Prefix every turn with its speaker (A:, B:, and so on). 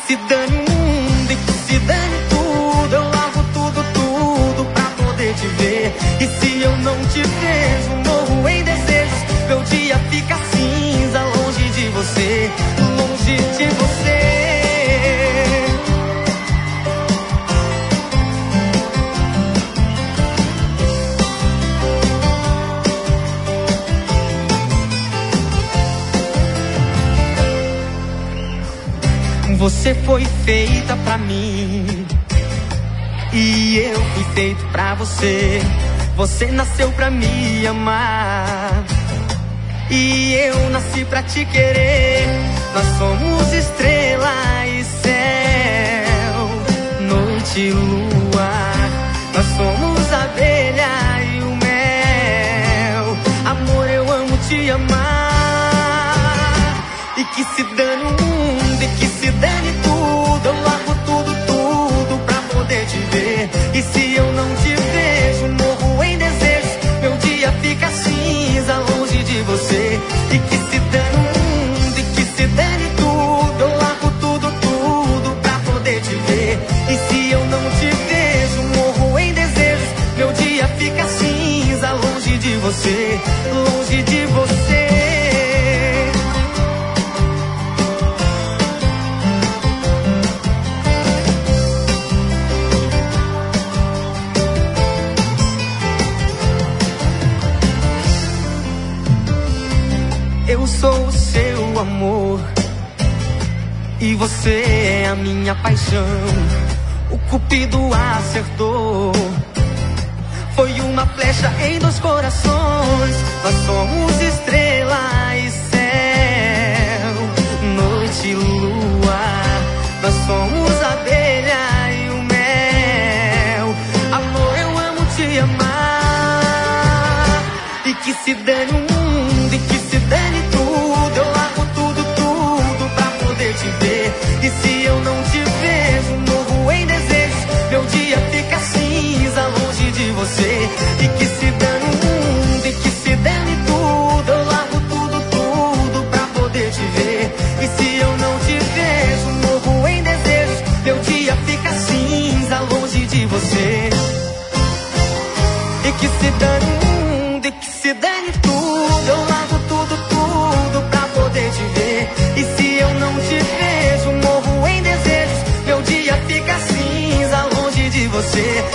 A: se dane o mundo e que se dane tudo. Eu largo tudo pra poder te ver. E se eu não te vejo, morro em desejos. Meu dia fica cinza, longe de você, longe de você. Você foi feita pra mim e eu fui feito pra você. Você nasceu pra me amar e eu nasci pra te querer. Nós somos estrela e céu, noite e lua. Nós somos a abelha e o mel. Amor, eu amo te amar. E que se dane o mundo e que se dane tudo. Eu largo tudo pra poder te ver. E se eu não te vejo, morro em desejos. Meu dia fica cinza, longe de você. E que se dane o mundo e que se dane tudo. Eu largo tudo pra poder te ver. E se eu não te vejo, morro em desejos. Meu dia fica cinza, longe de você, longe de você. Eu sou o seu amor e você é a minha paixão. O cupido acertou, foi uma flecha em dois corações. Nós somos estrela e céu, noite e lua. Nós somos a abelha e o mel. Amor, eu amo te amar. E que se dane o mundo e que se dane tudo. Eu largo tudo pra poder te ver. E se eu não te vejo, morro em desejos. Meu dia fica cinza, longe de você. E que se dane o mundo e que se dane tudo. Eu largo tudo pra poder te ver. E se eu não te vejo, morro em desejos. Meu dia fica cinza, longe de você. E que se dane o mundo e que se dane tudo. Eu largo tudo pra poder te ver. E se eu não te vejo, morro em desejos. Meu dia fica cinza, longe de você.